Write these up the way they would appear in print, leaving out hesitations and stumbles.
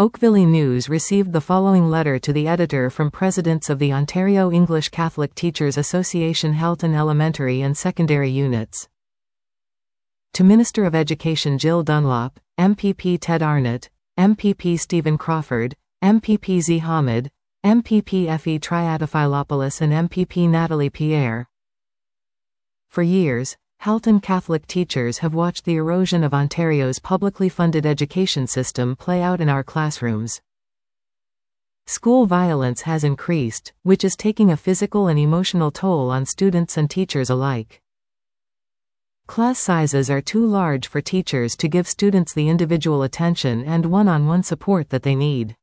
Oakville News received the following letter to the editor from Presidents of the Ontario English Catholic Teachers Association Halton Elementary and Secondary Units. To Minister of Education Jill Dunlop, MPP Ted Arnott, MPP Stephen Crawford, MPP Z. Hamid, MPP F.E. Triadaphilopoulos and MPP Natalie Pierre. For years, Halton Catholic teachers have watched the erosion of Ontario's publicly funded education system play out in our classrooms. School violence has increased, which is taking a physical and emotional toll on students and teachers alike. Class sizes are too large for teachers to give students the individual attention and one-on-one support that they need.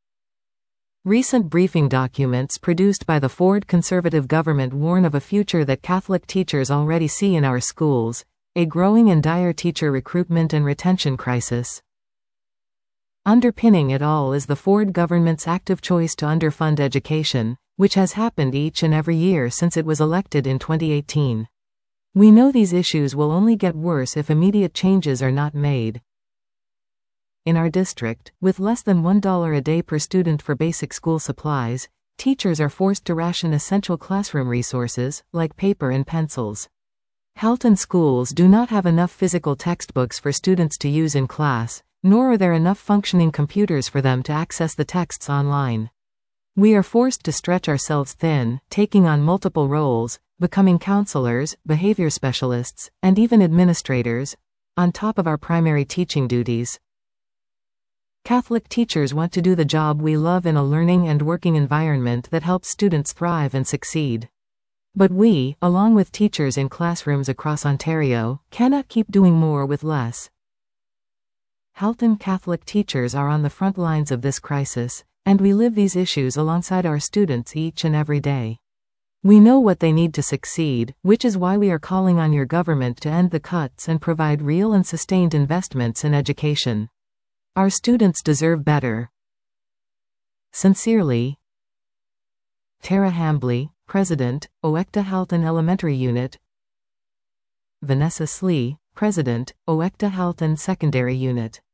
Recent briefing documents produced by the Ford Conservative government warn of a future that Catholic teachers already see in our schools: a growing and dire teacher recruitment and retention crisis. Underpinning it all is the Ford government's active choice to underfund education, which has happened each and every year since it was elected in 2018. We know these issues will only get worse if immediate changes are not made. In our district, with less than $1 a day per student for basic school supplies, teachers are forced to ration essential classroom resources, like paper and pencils. Halton schools do not have enough physical textbooks for students to use in class, nor are there enough functioning computers for them to access the texts online. We are forced to stretch ourselves thin, taking on multiple roles, becoming counselors, behavior specialists, and even administrators, on top of our primary teaching duties. Catholic teachers want to do the job we love in a learning and working environment that helps students thrive and succeed. But we, along with teachers in classrooms across Ontario, cannot keep doing more with less. Halton Catholic teachers are on the front lines of this crisis, and we live these issues alongside our students each and every day. We know what they need to succeed, which is why we are calling on your government to end the cuts and provide real and sustained investments in education. Our students deserve better. Sincerely, Tara Hambley, President, Owekta Halton Elementary Unit. Vanessa Slee, President, Owekta Halton Secondary Unit.